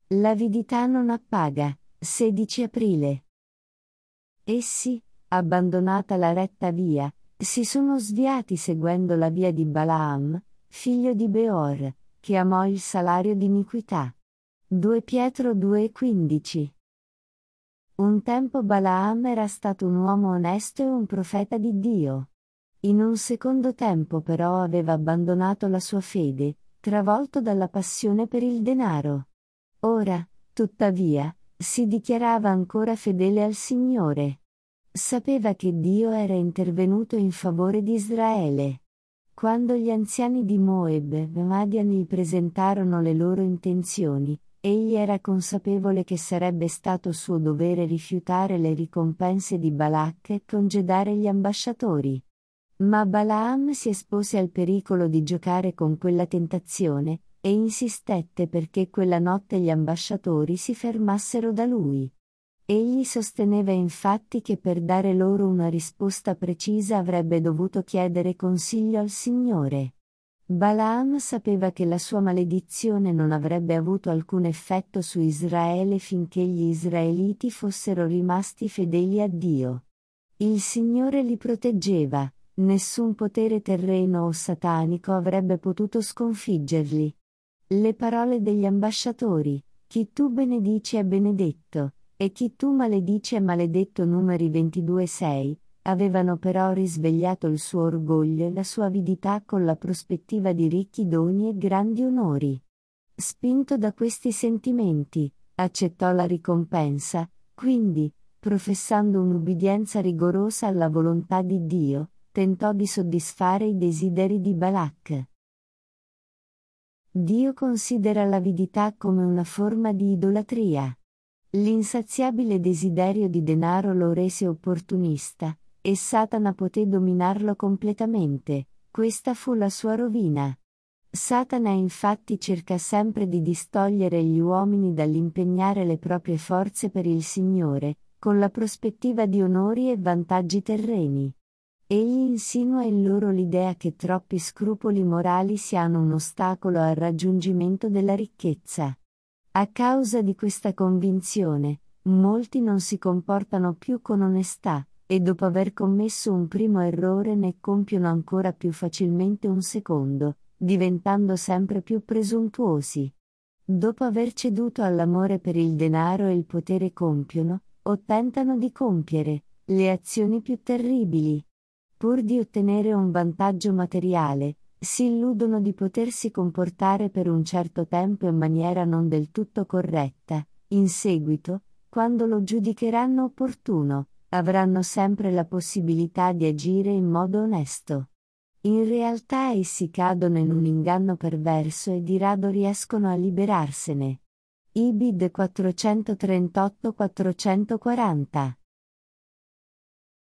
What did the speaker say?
L'avidità non appaga. 16 aprile. Essi, abbandonata la retta via, si sono sviati seguendo la via di Balaam, figlio di Beor, che amò il salario d'iniquità. 2 Pietro 2,15. Un tempo Balaam era stato un uomo onesto e un profeta di Dio. In un secondo tempo però aveva abbandonato la sua fede, travolto dalla passione per il denaro. Ora, tuttavia, si dichiarava ancora fedele al Signore. Sapeva che Dio era intervenuto in favore di Israele. Quando gli anziani di Moab e Madian gli presentarono le loro intenzioni, egli era consapevole che sarebbe stato suo dovere rifiutare le ricompense di Balak e congedare gli ambasciatori. Ma Balaam si espose al pericolo di giocare con quella tentazione, e insistette perché quella notte gli ambasciatori si fermassero da lui. Egli sosteneva infatti che per dare loro una risposta precisa avrebbe dovuto chiedere consiglio al Signore. Balaam sapeva che la sua maledizione non avrebbe avuto alcun effetto su Israele finché gli israeliti fossero rimasti fedeli a Dio. Il Signore li proteggeva, nessun potere terreno o satanico avrebbe potuto sconfiggerli. Le parole degli ambasciatori, chi tu benedici è benedetto, e chi tu maledici è maledetto numeri 22,6, avevano però risvegliato il suo orgoglio e la sua avidità con la prospettiva di ricchi doni e grandi onori. Spinto da questi sentimenti, accettò la ricompensa, quindi, professando un'ubbidienza rigorosa alla volontà di Dio, tentò di soddisfare i desideri di Balak. Dio considera l'avidità come una forma di idolatria. L'insaziabile desiderio di denaro lo rese opportunista, e Satana poté dominarlo completamente. Questa fu la sua rovina. Satana infatti cerca sempre di distogliere gli uomini dall'impegnare le proprie forze per il Signore, con la prospettiva di onori e vantaggi terreni. Egli insinua in loro l'idea che troppi scrupoli morali siano un ostacolo al raggiungimento della ricchezza. A causa di questa convinzione, molti non si comportano più con onestà, e dopo aver commesso un primo errore ne compiono ancora più facilmente un secondo, diventando sempre più presuntuosi. Dopo aver ceduto all'amore per il denaro e il potere compiono, o tentano di compiere, le azioni più terribili. Pur di ottenere un vantaggio materiale, si illudono di potersi comportare per un certo tempo in maniera non del tutto corretta. In seguito, quando lo giudicheranno opportuno, avranno sempre la possibilità di agire in modo onesto. In realtà essi cadono in un inganno perverso e di rado riescono a liberarsene. Ibid 438-440